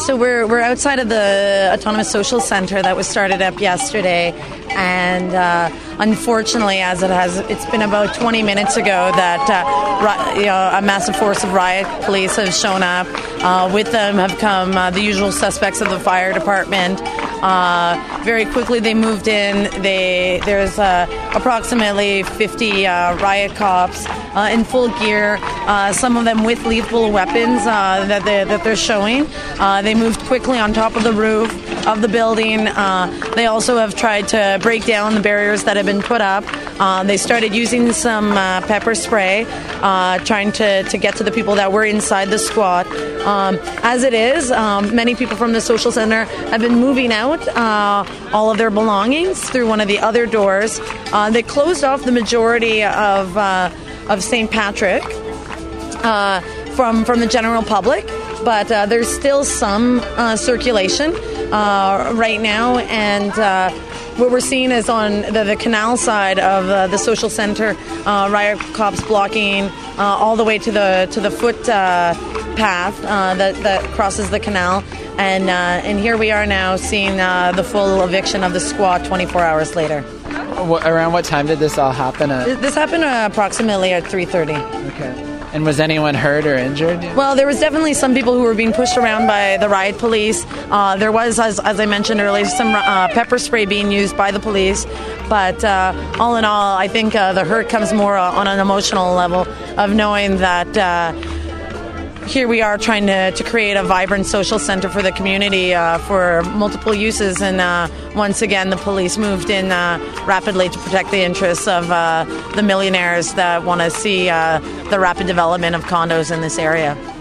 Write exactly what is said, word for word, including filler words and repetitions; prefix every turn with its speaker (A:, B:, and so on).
A: So we're we're outside of the Autonomous Social Centre that was started up yesterday, and uh, unfortunately, as it has, it's been about twenty minutes ago that uh, ri- you know, a massive force of riot police have shown up. Uh, with them have come uh, the usual suspects of the fire department. Uh, very quickly, they moved in. They there's uh, approximately fifty uh, riot cops uh, in full gear. Uh, some of them with lethal weapons uh, that they that they're showing. Uh, they moved quickly on top of the roof of the building. Uh, they also have tried to break down the barriers that have been put up. Uh, they started using some uh, pepper spray, uh, trying to, to get to the people that were inside the squat. Um, as it is, um, many people from the social center have been moving out uh, all of their belongings through one of the other doors. Uh, they closed off the majority of uh, of Saint Patrick uh, from from the general public, but uh, there's still some uh, circulation uh, right now, and uh, what we're seeing is on the, the canal side of uh, the social center, uh, riot cops blocking uh, all the way to the to the foot uh, path uh, that that crosses the canal, and uh, and here we are now seeing uh, the full eviction of the squat twenty-four hours later.
B: What, around what time did this all happen at?
A: This happened uh, approximately at three thirty.
B: Okay. And was anyone hurt or injured?
A: Well, there was definitely some people who were being pushed around by the riot police. Uh, there was, as, as I mentioned earlier, some uh, pepper spray being used by the police. But uh, all in all, I think uh, the hurt comes more uh, on an emotional level of knowing that uh, here we are trying to, to create a vibrant social center for the community uh, for multiple uses. And uh, once again, the police moved in uh, rapidly to protect the interests of uh, the millionaires that want to see uh, the rapid development of condos in this area.